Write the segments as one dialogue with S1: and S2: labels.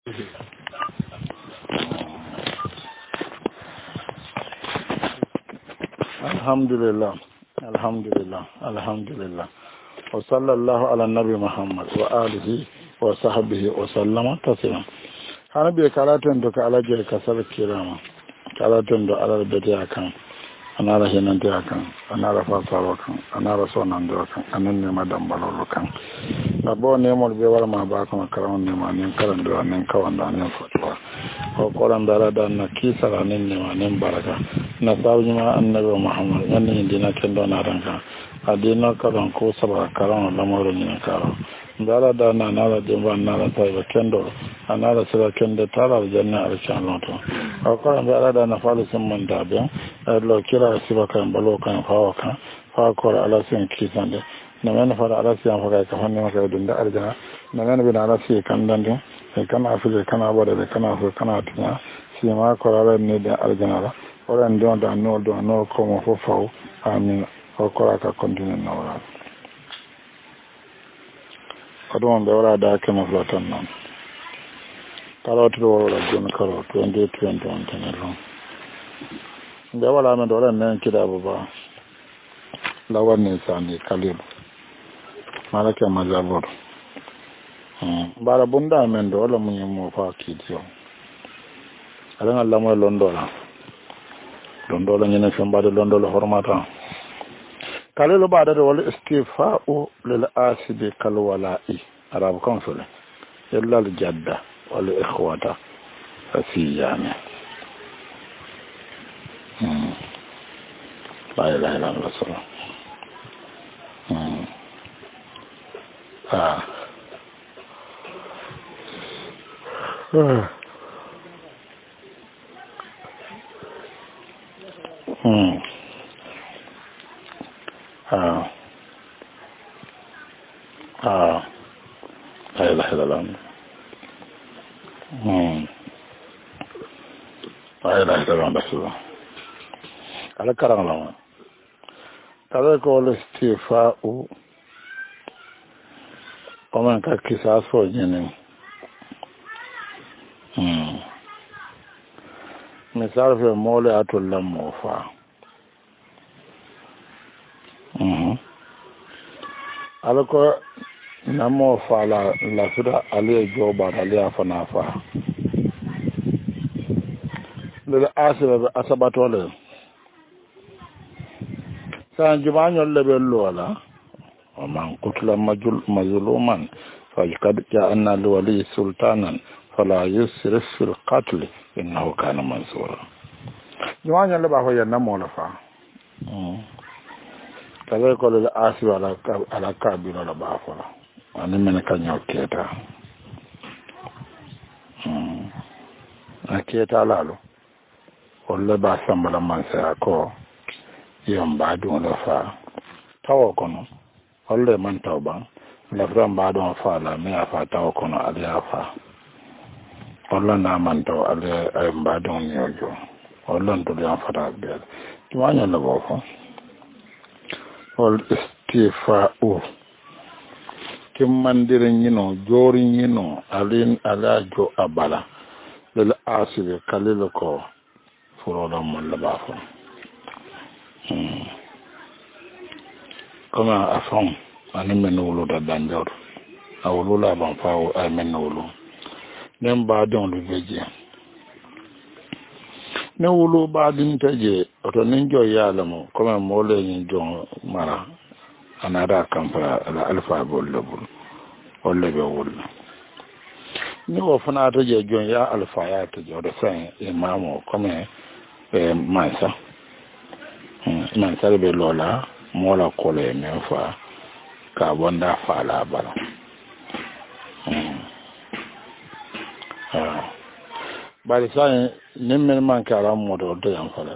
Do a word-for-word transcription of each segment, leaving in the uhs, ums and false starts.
S1: Alhamdulillah, alhamdulillah, alhamdulillah. Wa sallallahu ala nabi Muhammad wa alihi wa sahbihi wa sallama taslima. Hana bi karatun da ka alaje kasar kirama. Karatun da alal bidi akan, anara hinan da akan, anara fasawa kan, anara sonan da kan, anan ne madan balolo kan. Abo ne mo be war ma ba kan karawon ne ma ne karan da nan kawan da nan fatwa. Ko koran da da na kisa ranin ne ma nan baraka. Na sabu ma annabi Muhammad yanni dina kendo na ranka. Adina karan ko saba karan lamarin ne karo. Dara da na nala de ban nala tai ba kendo anala sira kendo tara janna arshan loto. Ko koran da da na falu sun man da be lo kira siba kan balo kan fawa kan fa ko ala sin kisan de na men fara ala sin fa ka fanne maka dun da arjana na men bi na ala sin kan dan de kana afije kana bode de kana so kana tinya si ma ko ala ne da arjana la ora ndo da no do no ko mo fo faw amin ko ko ka continue na wala adon da wala da ke mo flotan non kala to wala jon kala twenty twenty on tenelo da wala men do ran nan kida baba lawan ne sani kalib malaka mazabur bara bunda men do wala mun mo fa kidio alan Allah mo londola londola nyene famba de londola hormata kalelo bada de wala istifa'u lil asibi kal wala'i arab konsul illa al jadda wal ikhwata fasiyana hmm la ilaha illa allah hmm ah hmm ah ah la ilaha illa allah hmm la ilaha illa allah ala karang la kala ko istifa'u oman ka kisaso nyene hmm misal fe mole atul lammo fa mhm ala ko namo fa la la sura ale joba ale afana fa le asaba asabato le san jumanyo le bello wala wa man qutla majul mazluman fa qad ja'anna li wali sultanan fala yusrif fil qatl innahu kana mansura jumanyo le ba ho ya namo la fa mm kaza ko le asiba ala ala kabila la ba fa ani men ka nyoketa mm aketa lalo wala ba sambala mansa ko yamba don la fa tawo kono wala man tawba la fram ba don fa la me afa tawo kono ali afa wala na man taw ali ay ba don nyojo wala to ya fata be tuanya la bo fa wal istifa'u kimmandirin yino jorin yino alin alajo abala lil asibe kalil ko furodan man la ba fa hmm kama afon ani menulu da danjor awulu la ban fawo ay menulu nem ba don lu beje ne wulu ba din taje to nin jo yala mo kama mole ni jo mara anada kampara ala alfa bollobul wala be wulu ni wo fana taje jo ya alfa ya taje do san imamo kama e mansa man sarbe lola mola kole men fa ka bonda fa la bala ah bari sai nimmen man kala modo do yan fala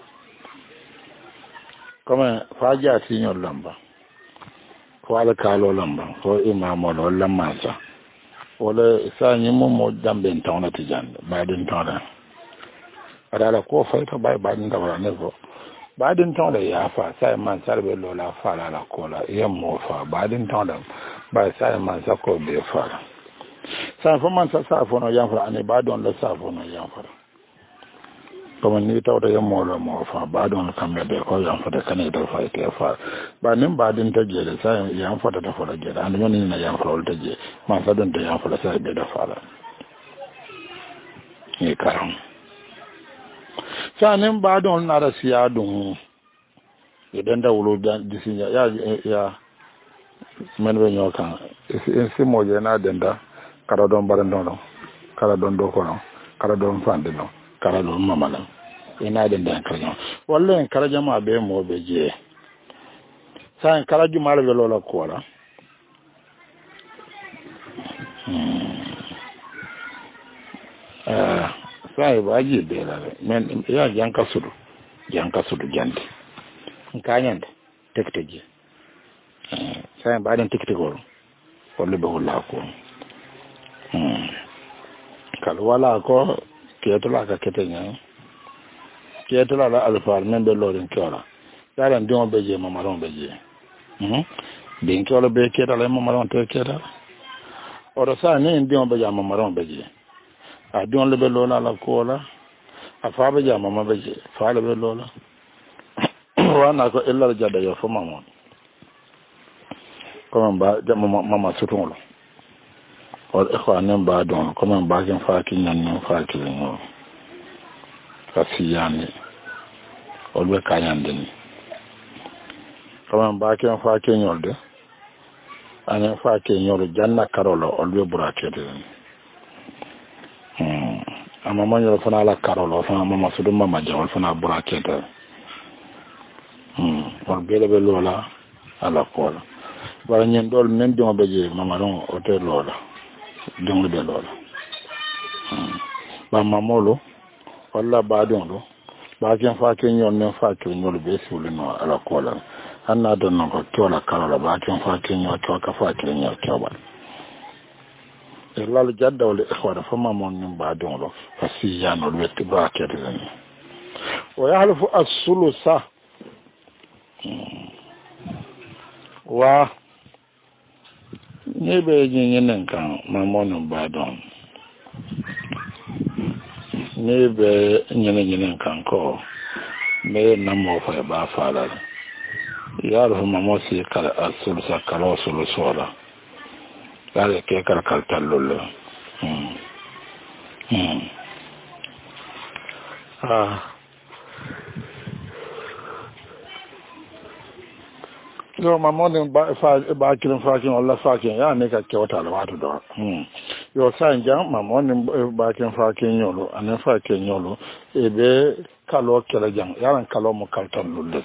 S1: comme faja tinyo lamba ko ala kalo lamba ko imamo lo lamba sa wala sai nyimo mo dambe tawna tijande badin tawna adala ko fa to bay badin tawna ne ko badin tawna ya fa sai man sarbe lola fala la kola yammo fa badin tawna ba sai man sako be fa sa fo man sa sa fo no yan fara ane ba don la sa fo no yan fara kuma ni tawta yan mo lo mo fa ba don kambe be ko yan fara kane da fa ke fa ba nin ba din ta je da sa yan fara da fara je an woni na yan fara ta je ma sa don da yan fara sai be da fara ni karam sa nin ba don na da siya don idan da wulo da disinya ya ya men be nyokan si mo je na denda kala don barando no kala don do ko no kala don fande no kala don mamala ina denda kala walla en kala jama be mo be je sa en kala juma le lola ko la ah sai ba ji be la men ya janka sudu janka sudu jande kanyande tekteje sai ba den tikiti gol wala be wala ko hmm kal wala ko ketula ka ketenya ketula la alfa men be lorin kiola dalan dion be je mamaron be je hmm bin kiola be ketala mamaron te ketala oro sa ni dion be ja mamaron be je a dion le be lola la ko la a fa be ja mama be je fa le be lola wana ko illa jada yo fo mamon comme ba jama mama sutun lo wal ikhwanan ba don comme ba kin faki nan nan faki no kasiyani wal be kayan den comme ba kin faki nyolde ana faki nyolo janna karolo wal be burakete hmm amma man yo fana la karolo fana mama sutun mama jawal fana burakete hmm wal bele be lola ala kola bara nyen dol men do be je mamaron hotel lola dum be lola hmm ba mamolo walla ba don do ba ken fa ken yon ne fa ken nyol be sulu no ala kola anna don no ko tola kala ba ken fa ken yo to ka fa ken yo to ba lal jadda wal ikhwana fa mamon nim ba don do fa si yano wetti ba kete ni wa yahlifu as-sulusa wa ne be yin kan mamonin badon ne be yin yin kan ko me na mo fa ba fara ya ru mamo si kala asul sa kala sul sola ya ke kala kal tallo hmm hmm ah yo mamon ba fa ba kirin fakin Allah fakin ya ne ka kyauta da wato da hmm yo san jan mamon ba kirin fakin yolo anan fakin yolo e be kalo kala jan yaran kalo mu kaltan lulle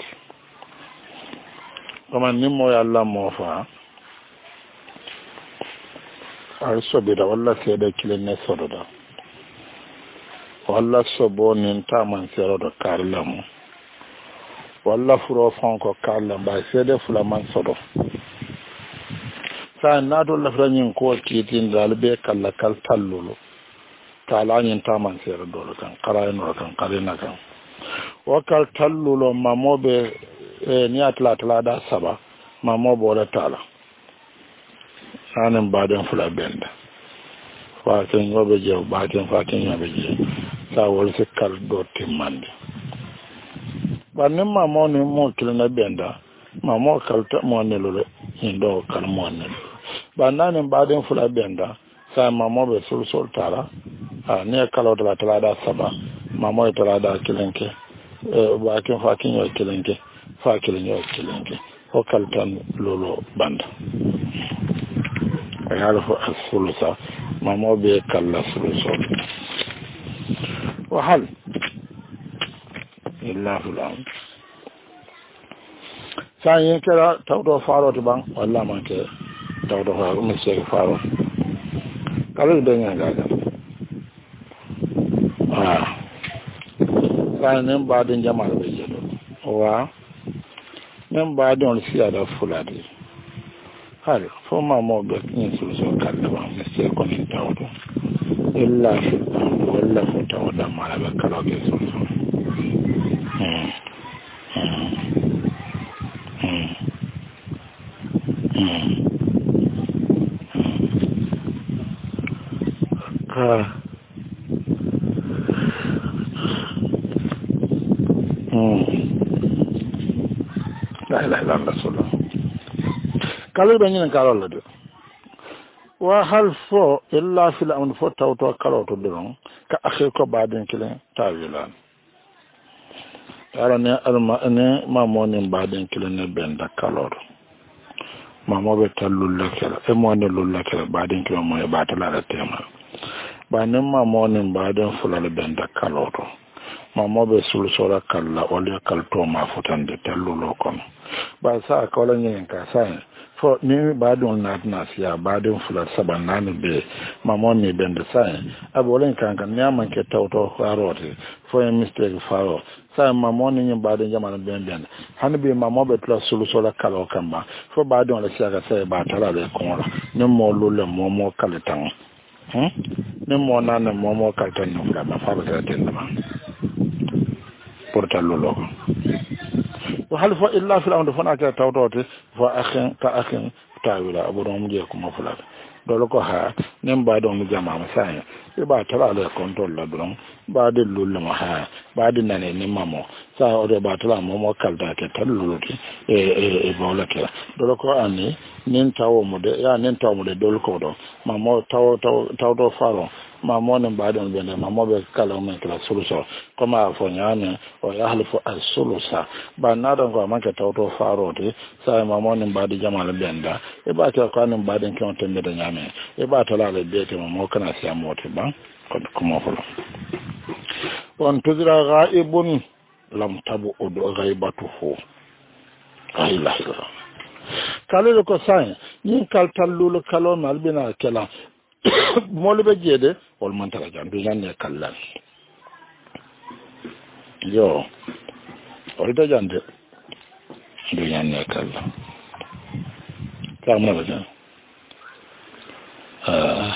S1: kuma ni mo ya Allah mo fa ai so be da wallahi sai da kilin ne so da wallahi so bonin ta man sero da karlamu walla furo fonko kala ba sai da fulaman sodo sai na do la franyin ko kitin dalbe kala kal tallulo talanyin taman sai do kan karayin kan karina kan wakal tallulo mamobe ni atla atla da saba mamobo da tala sanin badan fula benda fatin yobe je batin fatin yobe je sa wol se kal do timande banin mamo ne mo kilina benda mamo kalta mo ne lolo hindo kal mo ne bananin baden fula benda sa mamo be sul sul tara a ne kalo da tala da saba mamo e tala da kilenke e ba kin fa kin yo kilenke fa kilen yo kilenke o kaltan lolo banda ay halfu as-sulusa mamo be kala sulusul wa hal illa fulan sai yin kira tawdo faro to ban wallahi man ke tawdo faro mi se faro kala da nya ga ga ah sai nan ba din jama'a be je wa nan ba don siya da fuladi har fo ma mo be ni su so kala ba mi se ko ni tawdo illa fulan wallahi ko tawda mala be kala ge so ha hmm la ilaha illallah kala be nyen kala la de wa hal fo illa fil amn fo tawto kala to don ka akhe ko baden kilen tawilan ara ne alma ne mamoni baden kilen ne benda kalor mamo be tallul lakela e mo ne lul lakela baden kilen mo e batala la tema ba ne mamoni baden fulal benda kalor mamo be sul sora kala ole kalto ma futande tallulo kon ba sa kala nyen ka sa fo ni badon na na siya badon fular saban nani be mamon ni bende sai abolen kanka nyama ke tawto farote fo en mistake faro sai mamon ni badon jamana ben ben hanbe mamo be plus solution la kala kamba fo badon la siya ka sai ba tara le konra ni mo lulle momo kaletan hm ni mo nana momo kaletan no fla ba fa ba ten ma portal lolo وهل فا إلا في الأمر فانا كي تاوتوتي فا أخين تا أخين تاويلا أبو دوم جيكو مفلات دولكو ها نم بعدهم مجامع مسايا يبا تلا على كنترول لدرون بعد اللول ما ها بعد ناني نمامو سا أودي باتلا مومو كالتا كي تلولوتي إيه إيه إيه بولا دولكو أني نين تاو مودي يا نين تاو مودي دولكو دو مامو تاو تاو تاو تاو فارو mamo ne baden bende mamo be kala men kala soluso koma afo nyane o yahlifu as-sulusa ba nado ko manke tawto farode sai mamo ne badi jamal benda e ba ta ko ne baden kon tembe de nyame e ba to la le bete mamo kana sia moti ba ko kuma folo on tuzira ghaibun lam tabu udu ghaibatuhu ayla kala ko sai nin kal tallu kalo malbina kala molu be jede wol man taga jan du janne kallan yo wol ta jande du janne kallan kamna ba jan ah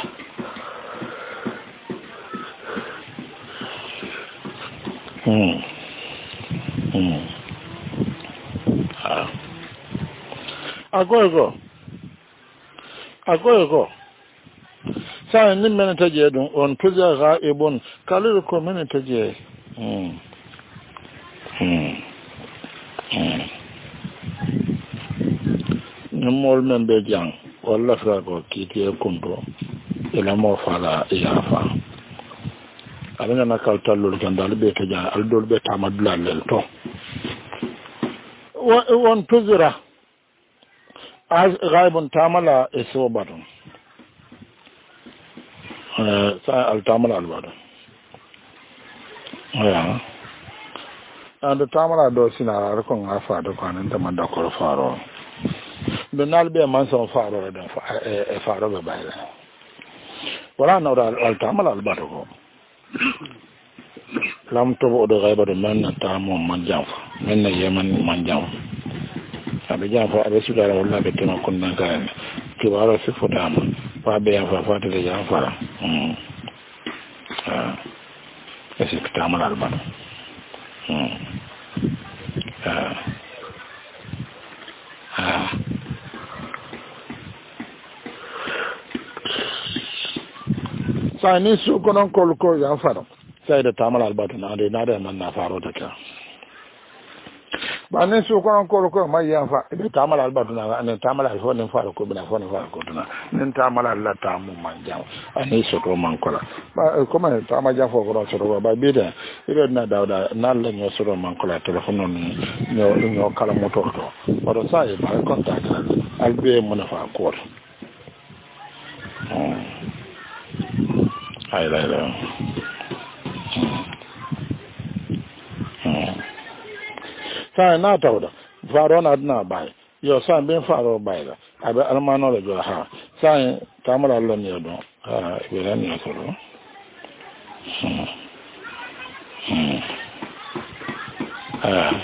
S1: hmm hmm ah ago ago ago ago sai nin men taje dun on tuja ghaibun kalu ko men taje hmm hmm nim mol men be jang walla fra ko kiti e kundo ila mo fala ya fa ala na kal tallu kan dal be taja al dol be tamadula lel to won tuzira az ghaibun tamala isobatun sa altamala albado ya ando tamala do sina ko ngafa do kan ta man da ko faro be nal be man so faro da e faro be bayla wala no da altamala albado ko lam to do gaiba do man ta mo man jam men ne yeman man jam abe jam fa abe sudara wala be tema kun nan kan ki wala fi fotama fa be ya fa fa de ya fa mm ah ese que está mal albano mm ah ah sa ni su konon kolko ya fa sai da tamal albano na de na da man na faro da ka ba ne su konon kolko mai ya fa da tamal albano na ne tamal alfo ne faro ko bina fo ne faro ko na ne tamal Allah ta mu manjam ani so to man kola ba kuma ta ma ja fo ko so to ba bi da ire na dawda na le nyo so to man kola telephone ni nyo nyo kala moto to wado sai ba contact albe mo na fa ko ai la la sai na tawda faro na na bai yo sai ben faro bai la abe almano le jo ha sai tamala lo ni do ha be ran ni so do hmm hmm ah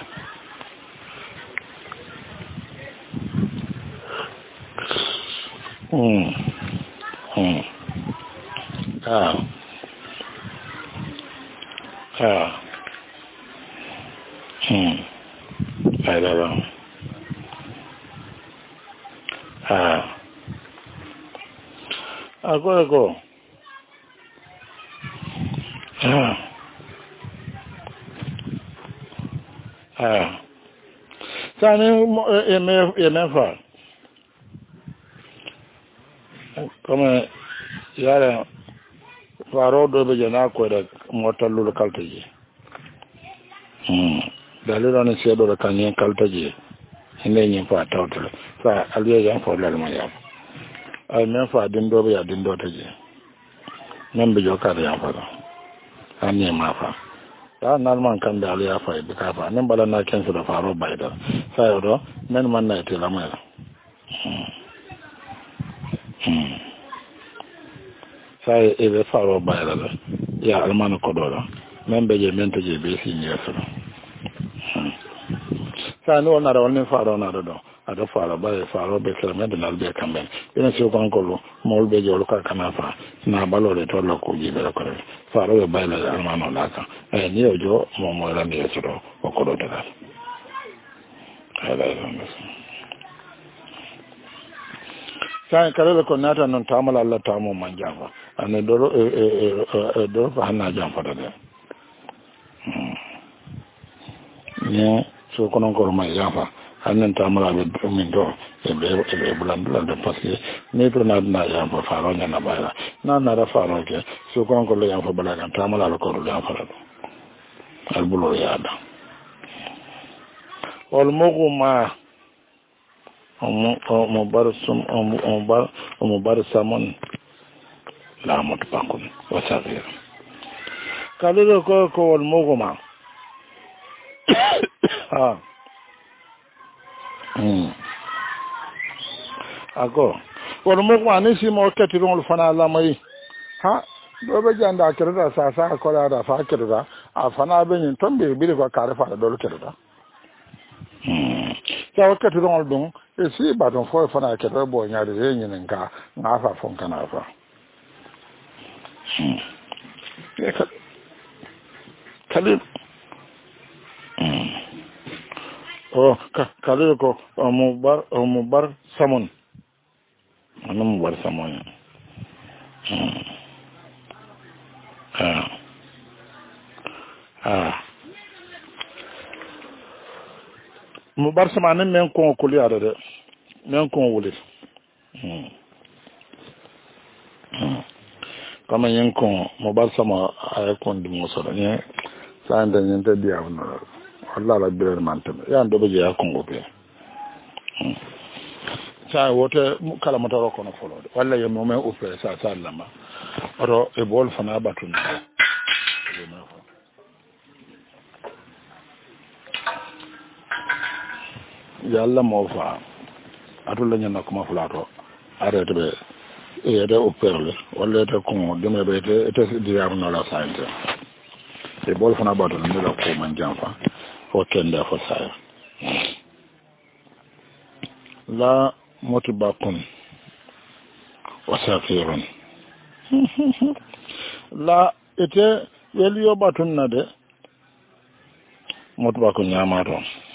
S1: hmm hmm ah ah hmm ai la la ah ago ago ah ah sani e me e me fa comme yara faro do be jana ko da motallu kaltaji hmm dalilo ne sedo da kanyen kaltaji inde nyin fa tawto sa aliya ya fo lal ma ya ay men fa din do be ya din do taji men be jokar ya fa an ne ma fa ta normal kan da aliya fa be ka fa nan bala na ken su da faro bai da sa yo do men man na te la ma hmm sai e be faro bai da ya almana ko do men be je men to je be si nyeso sa no na da wani faro na da do ada faro ba faro be kala men na be kamben ina si ko ko mo be je ka kana fa na balo le to lo ko ji be ko faro be ba la almana la ka e ni ojo mo mo la ni so do ko do da ala ala sa kala ko nata non tamala Allah tamo man jafa ane doro e e doro fa na jafa da ne so kono ko ma jafa anen tamala be min do e be e bulan bulan de parce que ne to na na jafa fa ro na ba na na ra fa ro ke so kono ko le jafa bala kan tamala ko ro jafa da al bulo yaada wal mughma omo bar sum omo bar omo bar samon la mot pakun wasavir kalilo ko ko wal mughma ah hmm ago wal mughma ni si mo ketiron fana la mai ha do be janda kirda sa sa ko da fa kirda a fana be ni tombe bi ko kare fa do kirda hmm ya wakati don don e si ba don fo fana kirda bo nya de yin nka na fa fon kana fa hmm kalil hmm oh kalil ko mo bar mo bar samon ana mo bar samon hmm ah ah mo bar samon men ko ko li ada de men ko wuli hmm kama yen ko mo bar sama ay kon di mo so ne sa nda nyen te dia no Allah la bi man te ya ndo be ya ko ngobe sa wote kala mata ko no folo walla yo mo me o fe sa sa lama oro e bol fana batun yalla mo fa atul la nyana ko ma fulato arete be e de o perle walla te ko deme be te te dia no la sainte e bol fana batun ni la ko man jamfa fo kende fo saya la motibakun wasafirun la ite weliyo batun na de motibakun nyamato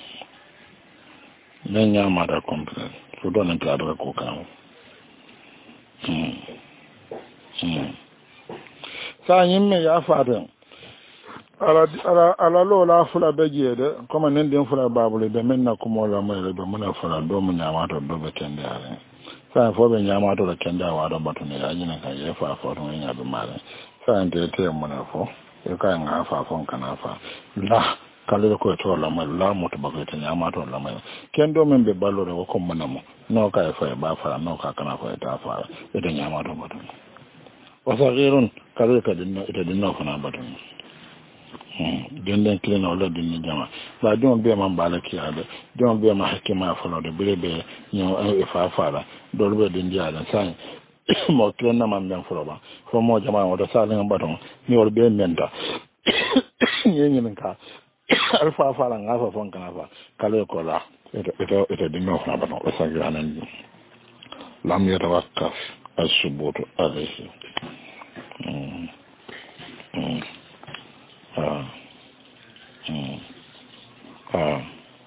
S1: ne nyamata complete so don en tadra ko kawo hmm hmm sa nyimme ya faden ala ala ala lo la fula bejede comme nen den fula babule be menna ko mo la may be mona fula do mo nyamato do be kende ale sa fo be nyamato do kende wa do batune ya nyina ka ye fa fo do nya be male sa ente te mo na fo e ka nga fa fo kana fa la kala ko to la may la mo to ba ko te nyamato la may kendo men be balore ko mo na mo no ka fa ba fa no ka kana fa ta fa e de nyamato batune wasagirun kala ka dinno ite dinno fana batune den kilena wala din jama ba don be man balaki ala don be ma hakima falo de bebe nyo e fa fara do be din jala sai mo kilena man ben falo ba fo mo jama wala sa lan baton ni wol be menta nyen nyen ka alfa fara ngafa fon kana fa kale ko la ete ete ete din no fa baton sa ganan lam yatawakkaf as-subut alayhi mm mm ah hmm ah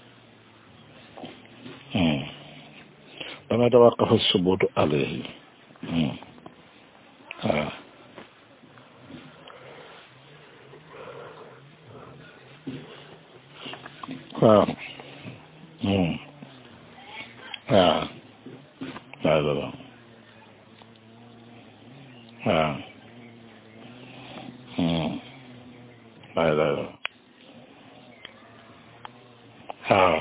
S1: hmm dama tawaqqaf as-subut alayhi hmm ah ha hmm ha la la la ha hmm la la la ha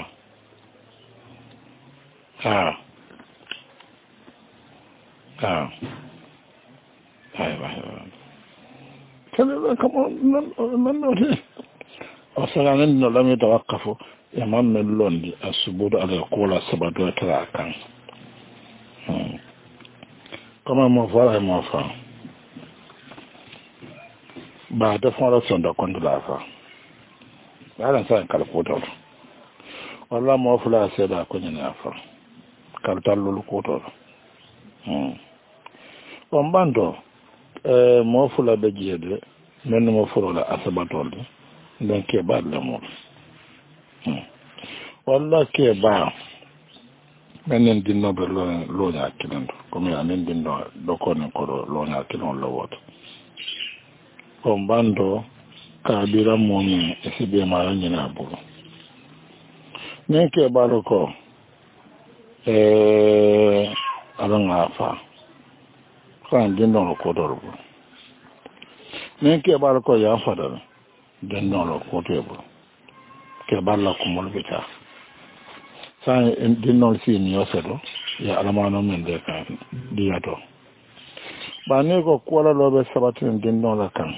S1: ha ha hai vai كذا كمان من نوتي أصلا عندنا لم يتوقفوا يمان من لون السبود على القولة سبعة تراكان كما موفر موفر بعد فورا سند كنت لافا بعد سان كالفوتور والله موفر لا سيدا كوني نافا كالتالو الكوتور ومباندو mo fula be jede men mo furola asabatol den ke ba la mo walla ke ba men dinno be lo lo nya kilando comme anen dinno do ko ne ko lo nya kilon lo wot ko bando ka bira mo ni esibe ma nya na bu ne ke ba ro ko eh alanga fa kan dinno ko do bu ne ke ba ko ya fa da dinno ko to bu ke ba la ko mo bita sa dinno si ni yosedo ya alamano men de kan diato ba ne ko ko la lo be sabatin dinno la kan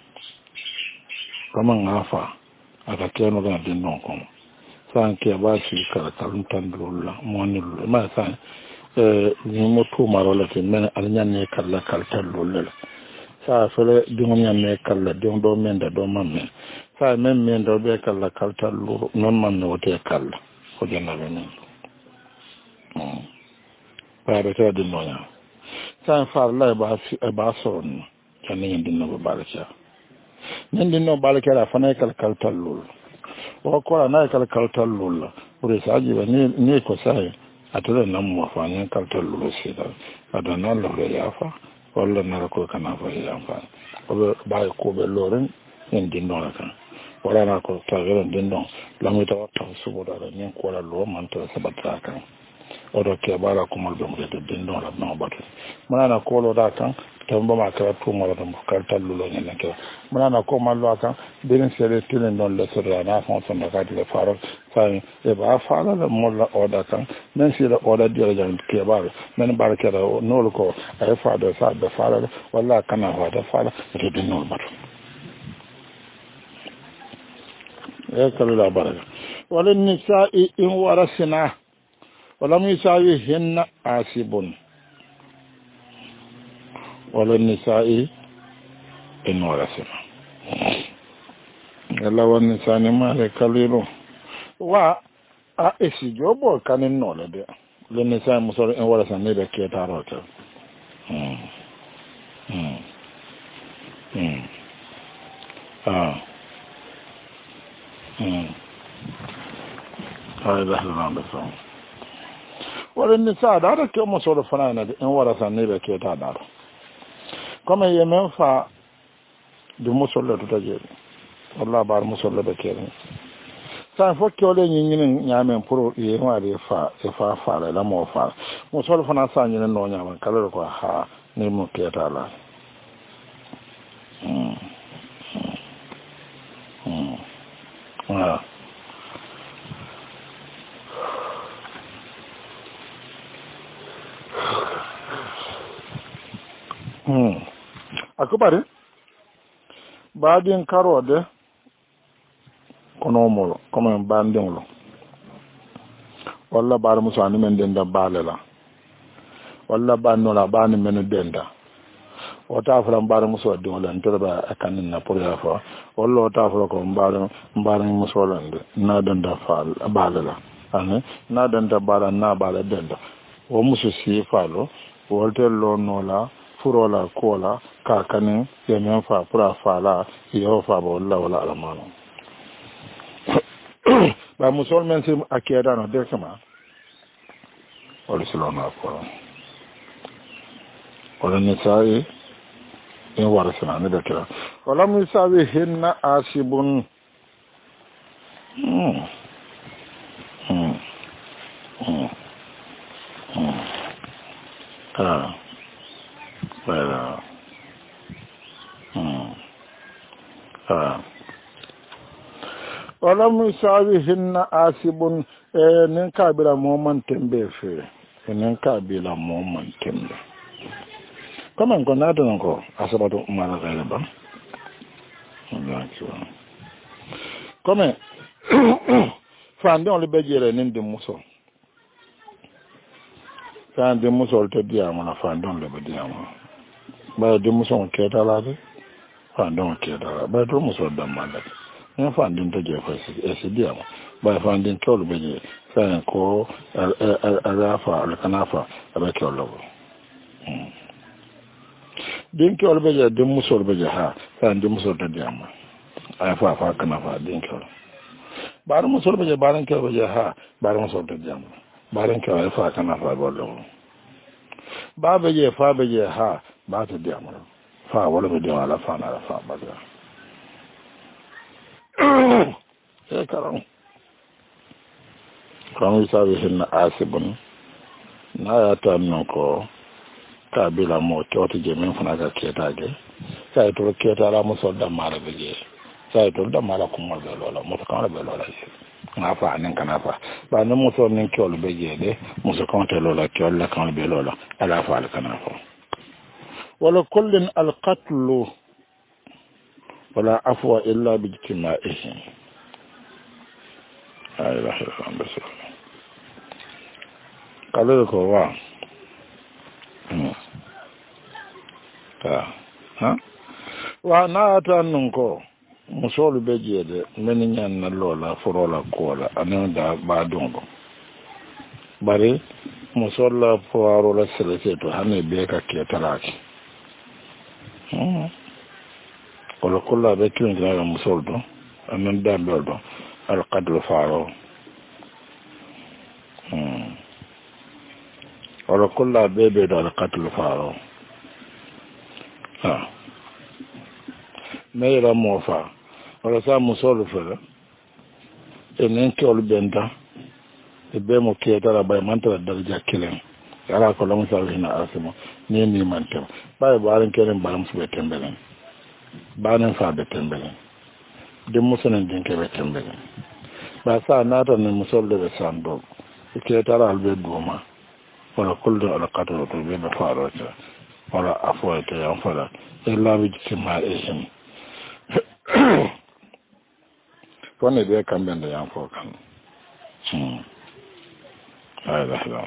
S1: kama ngafa aka teno ga dinno ko sa ke ba si ka kalun tandrulla mo ni ma sa ni mo to marola te men alnya ne kala kaltal lolel sa fele dingom ya ne kala ding do men da do mamme sa men men do be kala kaltal lolu non man no te kala ko jena be men mm ba be ta dinno ya sa fa la ba fi ba son tan ni dinno ba balcha men dinno balcha la fa ne kala kaltal lolu o ko na kala kaltal lolu ure sa ji ni ni ko sai atole na mo fa nyen kaltal lu sida adana lo le yafa wala na ko kana fa yafa o ba ko be loren en dinno la kan wala na ko ta gelen dinno la mo ta ta subo da nyen ko la lo man to sabata kan o do ke bala ko mal be mo de dinno la no ba mana na ko lo da kan tombo ma ka to mo da mo kaltal lu lo nyen ke mana na ko mal lo kan bin sere tilen don le sura na fon son da ka de faro sai e ba fala la molla oda kan men si la oda dire jan ke ba men barke da no ko ay fa da sa da fala walla kana wa da fala to din no ba e kalu la baraka wala nisa'i in warasina wala nisa'i hinna asibun wala nisa'i in warasina yalla wa nisani ma le kalilo wa a esi jobo kanin no le de le ne sa muso en wala sa ne be ke ta rota mm mm mm ah mm ay da na be so wala ne sa da da ke muso da fana ne en wala sa ne be ke ta da comme ye men fa du muso le to je wallahi bar muso le be ke sa fo kyole nyinyin nyamen pro ye wale fa e fa fa la mo fa mo so fa na sa nyin no nyamen kala ko ha ni mo keta la mm mm ah mm akubare baadin karode kono mo comme banding lo walla bar musa ni men denda balela walla banno la bani men denda o ta fala bar musa de wala ntorba akanin na pour ya fa walla o ta fala ko mbar mbar musa lande na denda fal balela ane na denda bala na bala denda o musu si falo wolte lo no la furola kola ka kanin yemen fa pura fala yo fa walla wala alamano ba musol men sim akeda no de sama wala silona ko wala ni sai in warasana ne da kira wala mi sabi hinna asibun mm mm mm mm ah well mm ah wala musawi hinna asibun eh nin kabila moment tembe fe nin kabila moment tembe comment ko nata ko asabatu mala gale ba comment fande on le bejere nin de muso fande muso te diama na fande on le bediama ba de muso on keta la de fande on keta la ba to muso damala en fande on te je fa e diama ba fande ko le beje fa ko alafa alkanafa avec logo din ko le beje de muso le beje ha fande muso te diama ay fa fa kana fa din ko baru muso beje baran ko beje ha baru muso te diama baran ko ay fa kana fa bollo ba beje fa beje ha ba te diama fa wala be diama la fa na fa ba da e karam kamu sabe hinna asibun na ya ta non ko kabila mo toti je men fana ga ketage sai to keta la muso da mara beje sai to da mara kuma be lola mo to kana be lola na fa nin kana fa ba no muso nin kyol beje de muso kan te lola kyol la kan be lola ala fa al kana fa wala kullun al qatl wala afwa illa bi ijtima'ihi ay la hafan bas kala ko wa ta ha wa na ta nun ko musolu beje de meni nyan na lola forola kola anan da ba dongo bare musolla foro la selete to hane be ka ke taraki hmm wala kullu be kin ga musoldo anan da doldo al qadru faro hmm wala kullu be be do al qadru faro ha meyra mofa wala sa musolu fere enen kol benda e be mo ketara bay mantara darja kilen ala ko lamu sa hina asimo ni ni mantem bay baran kelen baram su be tembelen banan fa be tembelen de musunen din ke be tembelen ba sa nata ne musolu be sando e ketara albe duma wala kullu ala qatlu to be farota wala afwata ya fara illa bi jima ehim wani da ya kamben da yan fokan ai da halal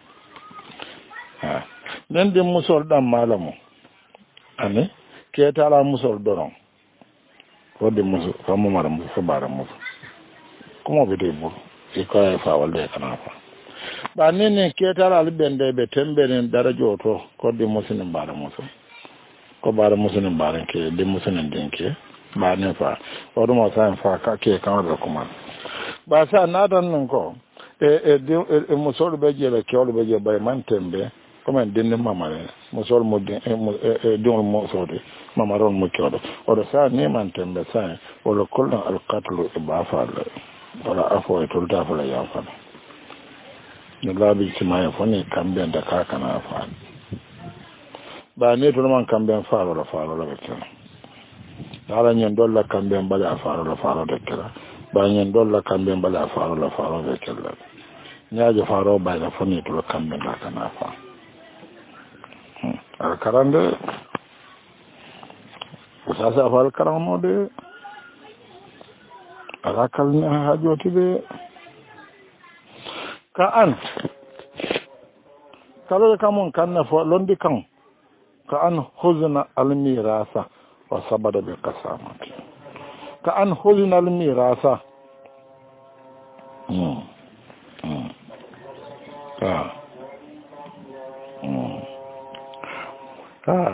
S1: ha nan din musol dan malamu ane ke tala musol doron ko de muso ko mo mara muso ko bara muso kuma be de bu e ko e fa walde kana fa ba ne ne ke tala albende be temberen darajo to ko de muso ne bara muso ko bara muso ne bara ke de muso ne denke ba ne fa odo mo sa fa ka ke kan da kuma ba sa na dan nan ko e e muso be je le ke o be je bay man tembe comme den mama le muso mo de e don mo so de mama ron mo ke odo odo sa ne man tembe sa wala kullu al qatl ba fa la wala afo to da fa la ya fa ne labi ci ma ya fa ne kambe da ka kana fa ba ne to man kambe fa wala fa wala be ala nyen dolla kambe mbala faaro la faaro de kala ba nyen dolla kambe mbala faaro la faaro de kala nyaaje faaro ba la foni to kambe la kana fa al karande sa sa fal karamo de ala kalna hajoti be ka an kala kamon kanna fo londi kan ka an huzna al mirasa wa sabada bi qasamati ka an hulina al mirasa mm mm ah mm ah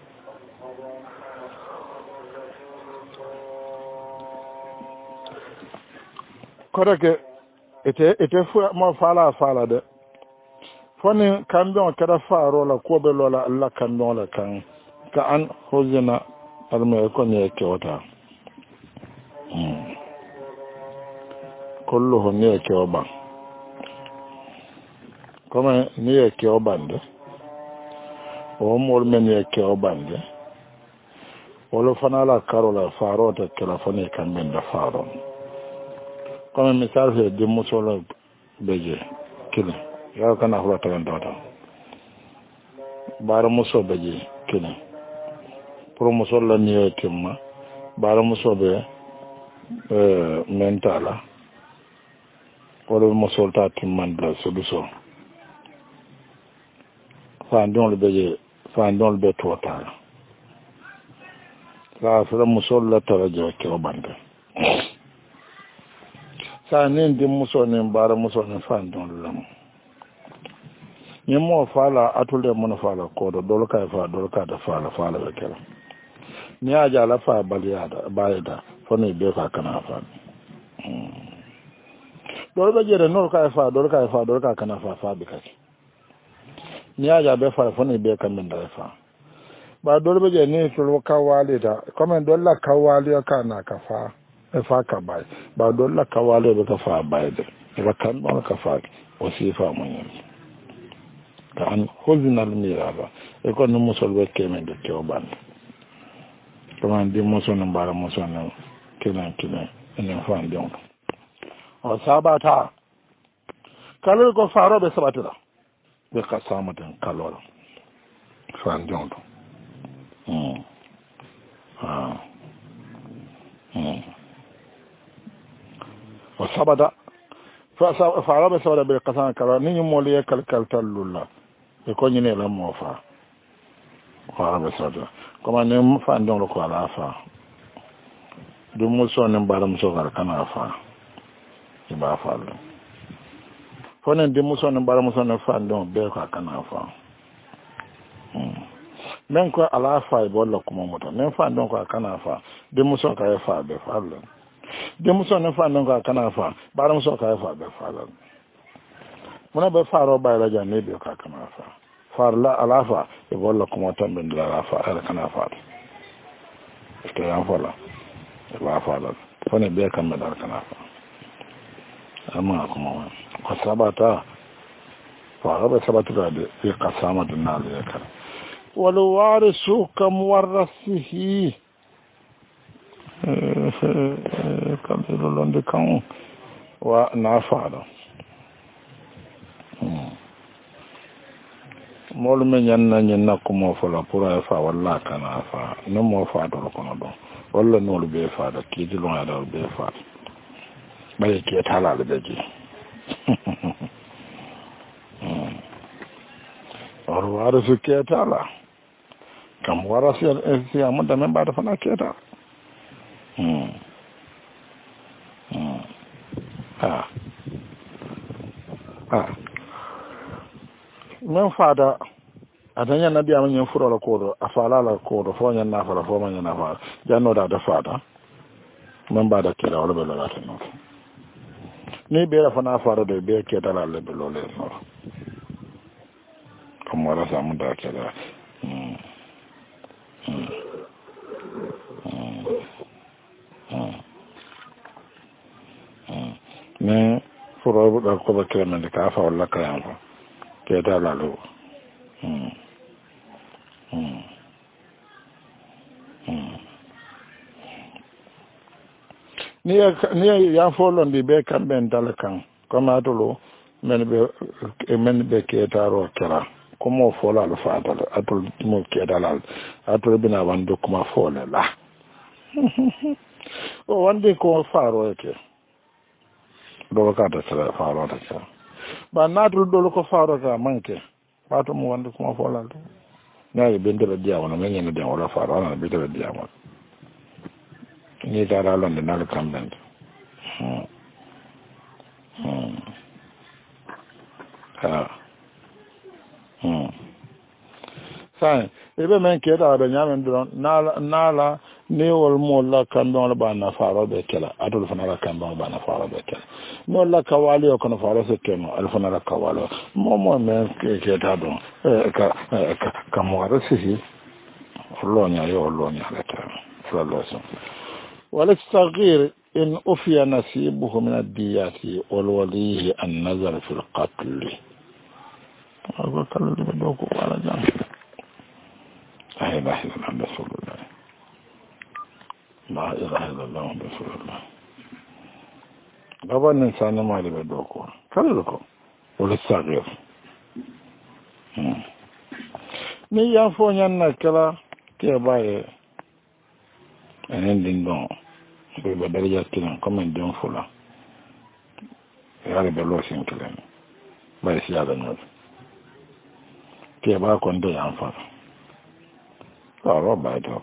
S1: korake ite ite fu mo fala fala de foni kambe on kada faro la ko be lola Allah kan nola kan ka an huzina alme ko ne kewata mm kulluhu ni ke oban comme ni ke obande o mol men ye ke obande wolo fana la karola faro ta telefone kan men da faro comme misal fe de musolo beje kile ya kana hula ta ndota bara muso beje kile pour musolo ni ye timma bara muso be euh mentala wala musolo ta timman da solution fa ndon le beje fa ndon be total la fara musol la tarajo ke obande sa nen di muso ne bara muso ne fa ndon lam ni mo fala atule mo fala ko do dol ka fa dol ka da fala fala be kala ni aja la fa baliyada bayida fone be ka kana fa dol be jere no ka fa dol ka fa dol ka kana fa fa be ka ni aja be fa fone be ka men da fa ba dole ba je ne to kawale da kuma dole kawale ka na ka fa e fa ka bai ba dole kawale ba ka fa bai da ba kan ba ka fa o si fa mun yin kan hozina al miraba e ko no musol be kemen de ke oban kuma ndi muso no bara muso no kenan kenan ene fa ndon o sabata kalol ko faro be sabatira be ka samaten kalol fa ndon Hmm. Ah. Hmm. Wasabada fa fa arabe sabada bil qasan kala ni moli kal kal talulla e ko nyine la mo fa fa arabe sabada kuma ne mu fa ndon ko ala fa du mu so ne baram so gar kana fa e ba fa lo fo ne de mu so ne baram so ne fa ndon be ko kana fa hmm men ko ala fa e bolla kuma moto men fa don ko kana fa de muso ka e fa be fa lo de muso ne fa don ko kana fa ba muso ka e fa be fa lo mona be fa ro ba la janne be ka kana fa fa la ala fa e bolla kuma tan ben la fa ala kana fa to ya fa la e ba fa lo fa ne be kan me dal kana fa amma kuma ko sabata fa ga sabata da e kasama dunna le ka والوارث كمورثه كبير لون كان ونافع مول من يننا يننا كما فلا پورا فا والله كان فا نمو فا دول كنا دو ولا نول بي فا دا كيدي لون دا بي فا باي كي تالا بيجي والوارث كي تالا kam warasi si amada men bada fana keta hmm hmm ah ah men fada adanya nabi amanyen furo la kodo afala la kodo fo nyen na fala fo man na fala janno da da fada men bada kera wala be la tan no ni be la fana fara de be keta la le be lo le no kam warasi amada kera hmm ne furo da ko ba kemen de ka fa wala ka yan fa ke da la lo hmm hmm ni ni ya fo lon di be kan ben dal kan kama to lo men be men be ke ta ro kera como fo la lo fa dal atul mo ke dalal atul bina wan do kuma fo la la o wande ko faro yake do ka ta sala faro ta ka ba na dul do ko faro ka manke ba to mo wande kuma fo la do na yi bende da dia wona men ne dia wala faro na bende da dia ma ni da la lon na le kamben hmm hmm ha hmm sai ebe men ke da be nyamen do nala nala ne wol mo la kan don la bana faro be kala adul fana la kan don bana faro be kala mo la kawali o kono faro se keno al fana la kawalo mo mo men ke ke da don ka ka mo ara si lonya yo lonya la ta sallallahu wala saghir إن أفي نصيبه من الديات والوليه النظر في القتل أقول كلا اللي بدوكو على جانب لا إله إلا الله رسول الله لا إله إلا الله رسول الله قبل الإنسان ما اللي بدوكو كلا لكم وللصغير ni ya fo nyanna kala ke baye enen din don be be daraja tinan comme don fula yare be lo sin kilen baye si ala no ke ba ko ndo yan fa ah ro ba do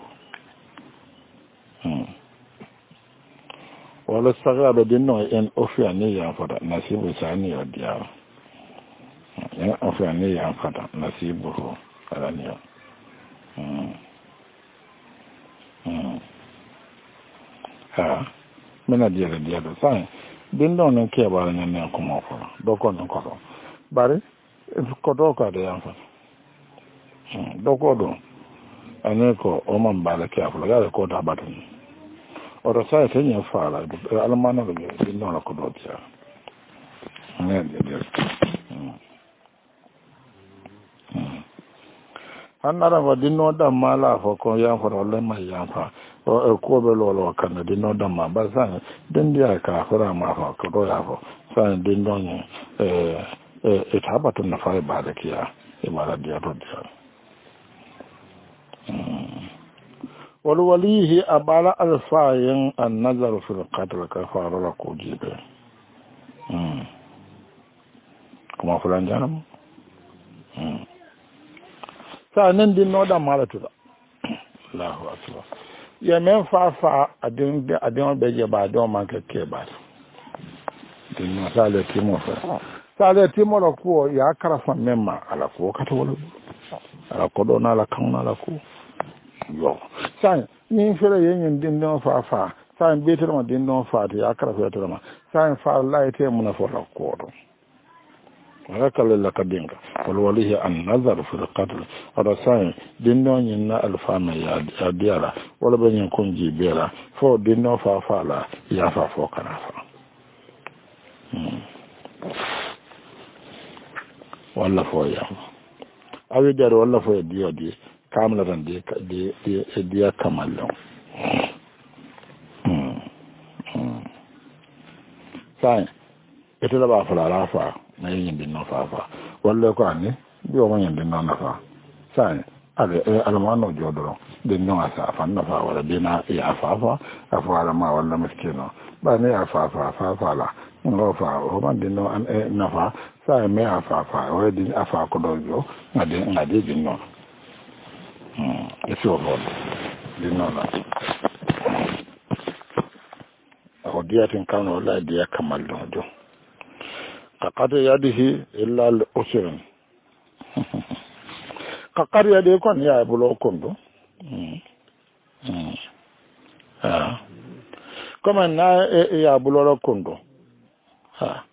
S1: hmm wala saga be din no en ofia ni yan fa nasibu sani ya dia en ofia ni yan fa nasibu alaniya hmm hmm ha mena dia dia do sai din don non ke ba nan nan ko mo ko do ko non ko bari ko do ka de yan fa hmm do ko do ane ko o man bala ke afula ga ko da batun o do sai te nya fa la almana do din non ko do dia ne dia annara wa dinno da mala fa ko ya fa wala mai ya fa o ko be lo lo kan dinno da ma ba san din dia ka fara ma fa ko do ya fa san dinno ni eh eh ta batun na fa ba da kiya e mala dia to dia wal walihi abala al fa'in an nazar fil qatl ka fara ko jibe mm kuma fulan janam mm sa nan din no da malatu da Allahu akbar ya men fa fa adin adin be je ba don man kake ba din no sa le timo fa sa le timo ro ko ya karafa memma ala ko kata wala ala ko do na la kan na la ko yo sa ni fere yen din no fa fa sa be tere ma din no fa ya karafa tere ma sa fa la ite mun fa ko do وذكر لك دينك والوليه النظر في القتل ورسائل دينو ينا الفاما يا ديالا ولا بين يكون جيبيلا فو دينو فافالا يافا فو كنافا ولا فو يافا أبي دار ولا فو ديو دي كاملة دي دي دي دي كمال لهم ساين إتلا فلا رافا na yin din no fa fa walle ko ani bi o man din no na fa sai ale almano jodoro din no asa fa na fa wala dina ya fa fa afa ala ma wala miskino ba ne ya fa fa fa fa la ngo fa o man din no an na fa sai me afa fa o din afa ko do jo ngade ngade din no hmm eso ho din no la o dia tin kan wala dia kamal do jo kakar yadihi illa al-usrin kakar yadi kon ya bulo kondo ha kama na ya bulo kondo ha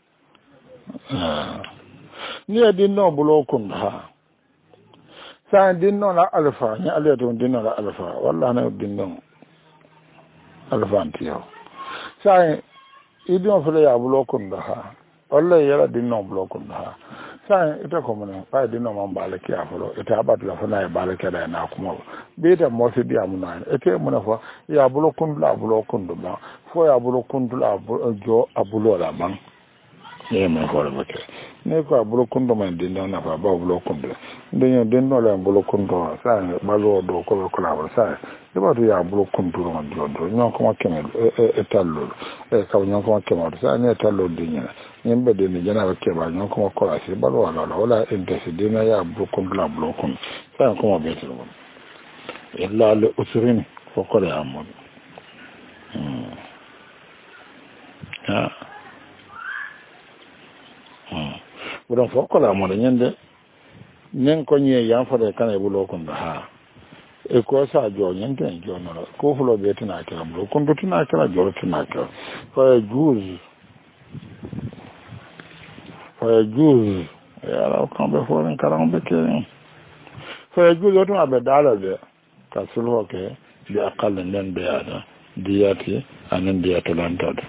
S1: ni yadi no bulo kondo ha sa dinno la alfa ni ale to dinno la alfa wallahi na dinno alfa antiyo sa idon fele ya bulo kondo ha wallahi yara dinno block na sai ita kuma ne fa dinno man balaki afro ita abatu la fana ya balaki da na kuma be da mo fi dia mun na ita mun fa ya block la block ba fo ya block la jo abulo la ban ne me ko la bake ne ko block man dinno na fa ba block dinno dinno la block sai malo do ko ko la sai e ba to ya block ndo man jo do nyon ko ma kemen e tallo e ka nyon ko ma kemen sai ne tallo dinno yimɓe de ni jana ke ba non ko ko asi balo wala wala intesi dina ya blokon la blokon sa ko mo betel mo illa le usrin ko ko ya amon hmm ha hmm budan ko ko la mo nyande nyen ko nye ya fa de kan e blokon da ha e ko sa jo nyande jo no ko fulo betina ka blokon do tina ka jo tina ka ko juz فيجوز يا لو كان بفورن كلام بكين فيجوز وتما بداله ده كسلوه كه bi aqall nden be ada diyati anen diyato lantade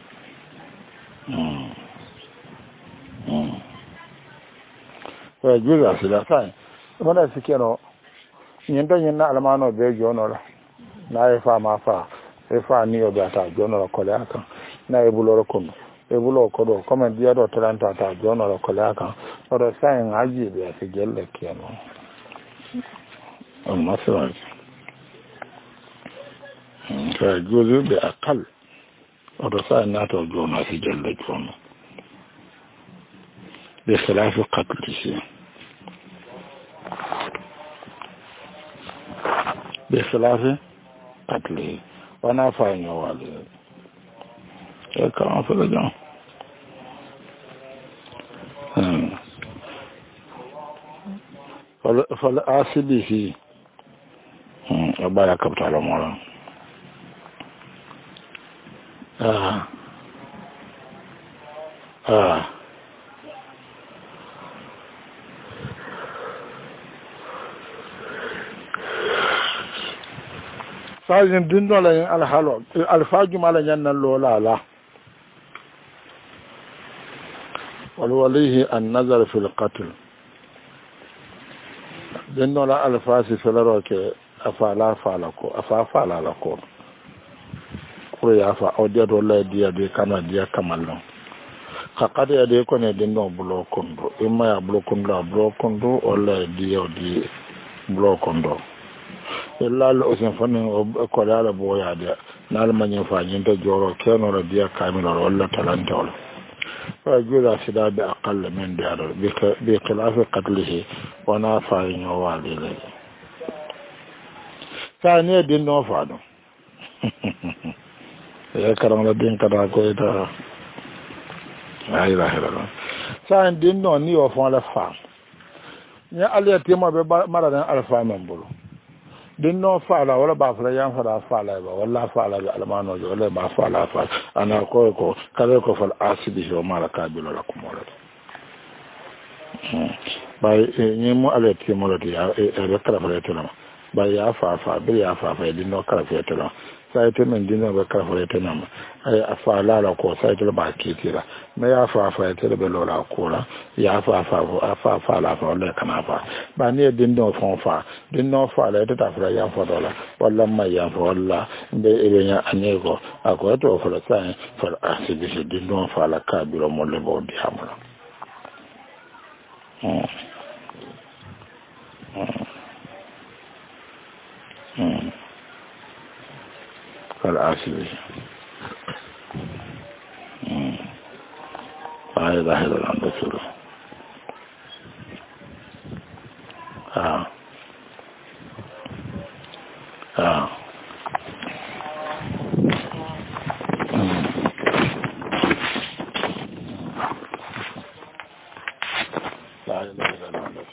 S1: mm mm wa juza sila sai wala sikero nyendo nyina alamano be jono na e fa ma fa e fa ni o bata jono ko le aka na e buloro ko e bulo ko do comme dia do trenta ta jono ko le aka o do sai ngaji be se gelle keno on masraj fa juzu be aqal o do sai na to jono se gelle jono be khilafu qatl بخلاف قتله وانا فاين والي كما فرجع فالآسبه أبايا كبت على مولا آه آه fajin dindo la yin alhalo alfaju mala yanna lola la wal walihi an nazar fil qatl dindo la alfasi filaro ke afala fala ko afa fala la ko ko ya fa audio do la dia de kana dia kamallo hakade ya de ko ne dindo bulo kondo imma ya bulo kondo bulo kondo o la dia di bulo kondo illal osen fanni ko dala boya de nal manyi fanyi to joro keno la dia kamilo wala talanta wala fa jula sida bi aqall min diaro bi bi khilaf qatlihi wa na fa'in wa walile sa ne din no fado ya karam la din kada ko ita ay la hela sa din no ni o fon la fa nya aliya tema be mara dan alfa membolo din no fala wala ba fala yan fala fala ba wala fala bi almano jo wala ba fala fa ana ko ko kale ko fal asibi jo mala kabilo la ko mola ba ni mo ale ti mo la ya e be kala fala tena ba ya fa fa bi ya fa fa din no kala fa tena sai te men din no be kala fala tena ai afala la ko sai te ba ki tira me ya fa fa te be lo la ko la ya fa fa fa fa la fa le kana fa ba ni din no fon fa din no fa la te ta fra ya fa do la walla ma ya fa walla be e nya anego ako to fa la sai fa asibi din no fa la ka bi lo mo le bo di amala mm mm fa asibi mm ay da helo ando solo ah ah la ilaha illallah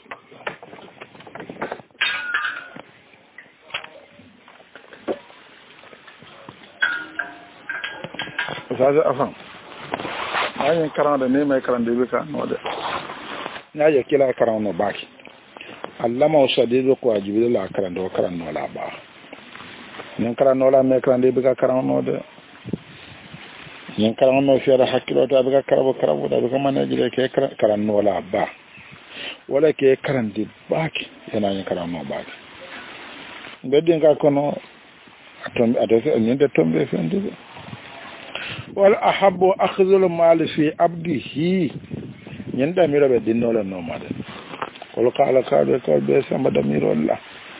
S1: saja afan ayin karan da ne mai karan da bika no da na ya kila karan no baki allama usadidu ko ajibi la karan do karan no la ba nin karan no la mai karan da bika karan no da nin karan no fiara hakilo ta bika karabo karabo da bika manaji da ke karan no la ba wala ke karan di baki yana yin karan no baki bedin ka kono atom adose nyinde tombe fendi wal ahabbu akhdhul mal fi abdihi nyanda mira be dinnola no made kol kala kala ko be samba da mirolla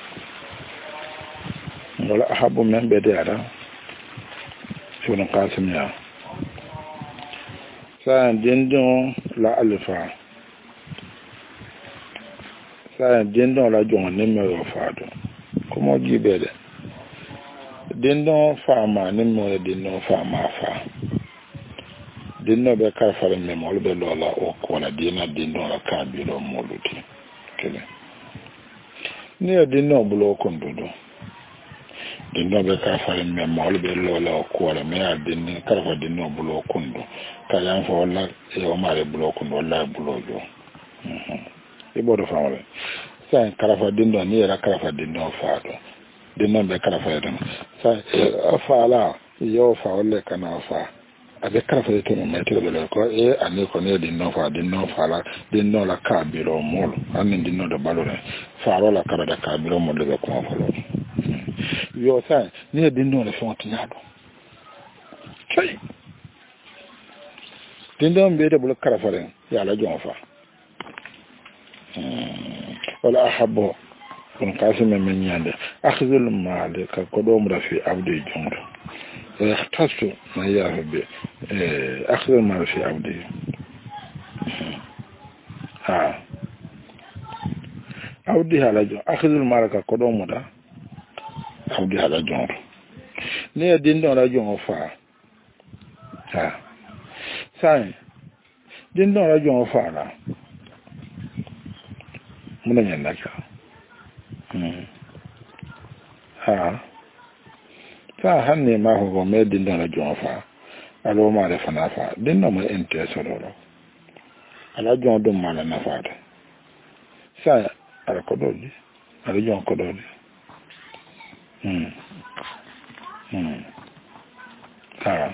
S1: wala ahabbu men be dara shuna qasim ya sa dindo la alfa sa dindo la jon ne me ro fado komo gibede dindo fama ne mo dindo fama fa dinno be ka fare me mo be lola o ko na dina dinno la ka bi lo moluti kele ni dinno bulo ko ndodo dinno be ka fare me mo be lola o ko la me dinni ka fa dinno bulo ko ndo ka yan fo wala e o mare bulo ko ndo la bulo jo mhm e bodo fa wala sai kala fa dinno ni era kala fa dinno fa do dinnon be kala fayda sa faala yo fa wala kana fa abe kala fayda to me tele be ko e ani ko ne dinnon fa dinnon faala dinnon la ka biro mol anni dinnon de balore faaro la kala da ka biro mol be ko fa lo yo sa ne dinnon le fonti nyado kai dinnon be de bul kala fare ya la jon fa wala ahabbo kun kasime men nyande akhzul mal ka ko do mura fi abdi jondo e khtasu ma ya be e akhzul mal fi abdi ha abdi hala jo akhzul mal ka ko do mura abdi hala jondo ne din do la jongo fa ha sai din do la jongo fa la muna nyanna ka ha ta hanne ma ho me din da jon fa alo ma da fana fa din no mo ente so do ala jon dum ma na fa da sa ala ko do ni ala jon ko do ni hmm hmm ha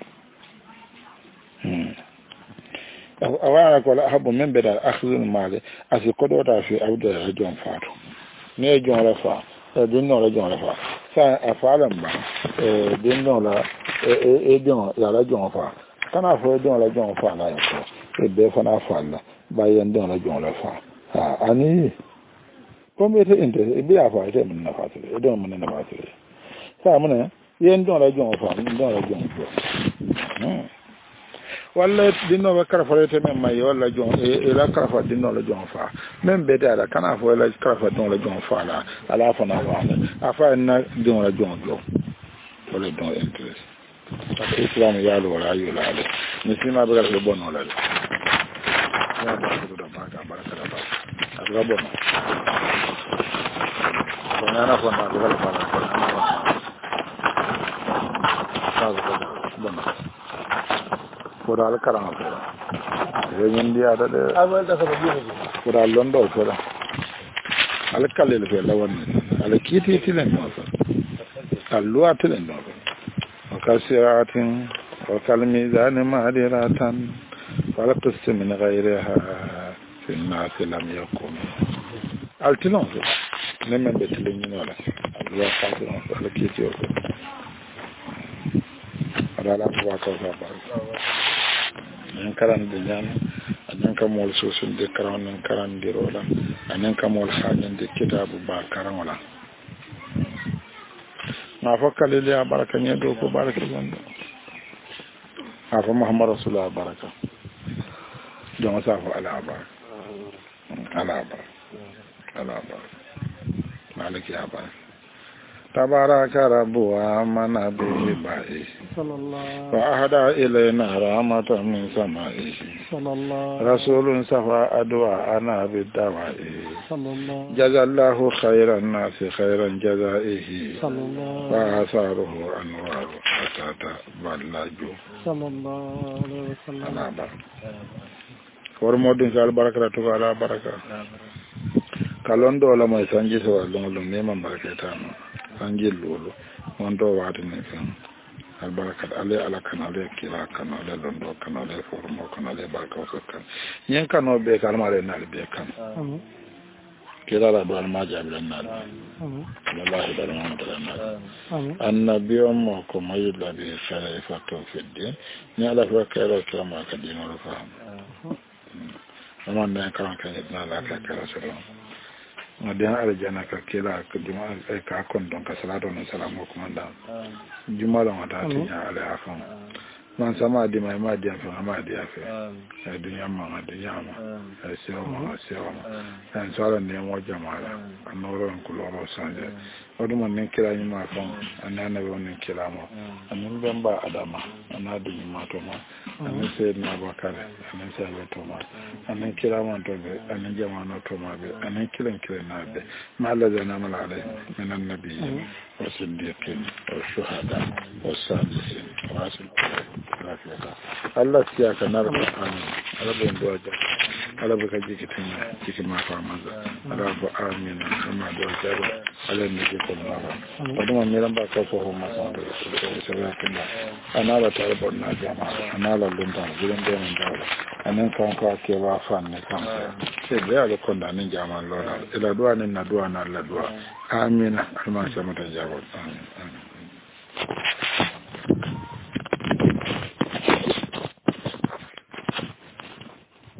S1: hmm awana ko la habu men be da akhzul mali asi ko do ta fi awda jon fa to ne jon la fa din no la jon la fa sa afala ba e din no la e e jon la la jon fa kana fo jon la jon fa na ko e be fa na fa la ba yen don la jon la fa ha ani ko me te inte e bi afa te mun na fa te e don mun na fa te sa mun yen don la jon fa mun don la jon fa hmm walla dinno be karfa te men may walla jon e la karfa dinno la jon fa men be dara kana fo la karfa don la jon fa la ala fa na wa afa na don la jon jo wala don interest parce que islam ya lo wala yo la ale muslima be garbe bonno la ya ba ko do ba ka baraka da ba aga bonno ko na ko na ko la ba ko na ko bonno kura alkaran akura yanyin diya da da abin da ka biyo kura londo kura alkalil fe lawan alkiti tilen no alluwa tilen no wakasiratin wa kalmi zani madiratan wala qism min ghayriha fi an-nas lam yakun altilon ne men be tilen ni wala alluwa fatilon alkiti ko ala ko ko ba nan karan da jan nan ka mol sosun de karan nan karan de rola nan ka mol hanin de kitabu ba karan wala na fakkale ya baraka ne do ko baraka gondo afa muhammad rasulullah baraka don sa fa ala baraka ala baraka ala baraka maliki ya baraka تبارك رب ومن بإبائه وأهدى إلينا رحمة من سمائه رسول صفى أدواءنا بالدوائه جزى الله خير الناس خيرا جزائه وآثاره أنوار أتاتا بلاجو صلى الله عليه وسلم ورمودين سال بركة على بركة kalon do la mai sanji so long long ne man barkata no sanji lolo mon do wati ne kan albarakat ale ala kanale kila kanale londo kanale formo kanale barka so kan yen kano be kalmare na be kan kila la do alma jabla na wallahi da man da na annabiyo mo ko mai la be fara fato fidde ni ala fa kala kama ka dino fa amon ne kan kan na la ka kala so madan arjana ka kira ka juma'a sai ka kon don ka salatu na salamu kuma da juma'a da mata tin ya ala afan man sama di mai ma di afan ma di afan sai dunya ma di yama sai sai ma sai ma sai sala ne mo jama'a anoro ko loro sanje odu man ne kira ni ma fon anana be on kira mo anun ben ba adama anadu ni ma to ma anan sai na bakare anan sai be to ma anan kira man to be anan jama'a no to ma be anan kiran kiran na be ma Allah zana mala alai min annabiyyin wa siddiqin wa shuhada wa salihin wa rasul Allah ya ka nar ka amin Allah ben do aja Allah ba ka ji kitin cikin ma fa maza Allah ba amin amma do aja ala ne ke kuma ba wadda mai ran ba ka so hon masa da shari'a kin da anala tare bon na jama'a anala lunta gidan da mun dawo anan kan ka ke ba fan ne kan sai da ya kon da nan jama'a lora ila duwa ne na duwa na Allah duwa amina alma sai mata jawo amin